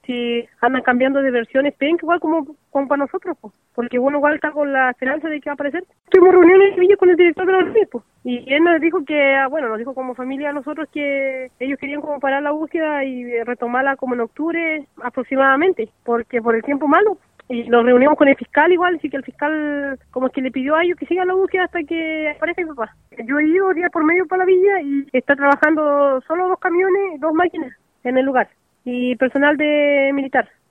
si andan cambiando de versiones, ven igual como para nosotros, pues, porque uno igual está con la esperanza de que va a aparecer. Tuvimos reuniones en Sevilla con el director de la ONG, pues, y él nos dijo que, bueno, nos dijo como familia a nosotros que ellos querían como parar la búsqueda y retomarla como en octubre aproximadamente, porque por el tiempo malo. Y nos reunimos con el fiscal igual, así que el fiscal como que le pidió a ellos que sigan la búsqueda hasta que aparezca mi papá. Yo he ido día por medio para la villa y está trabajando solo 2 camiones, 2 máquinas en el lugar y personal de militar.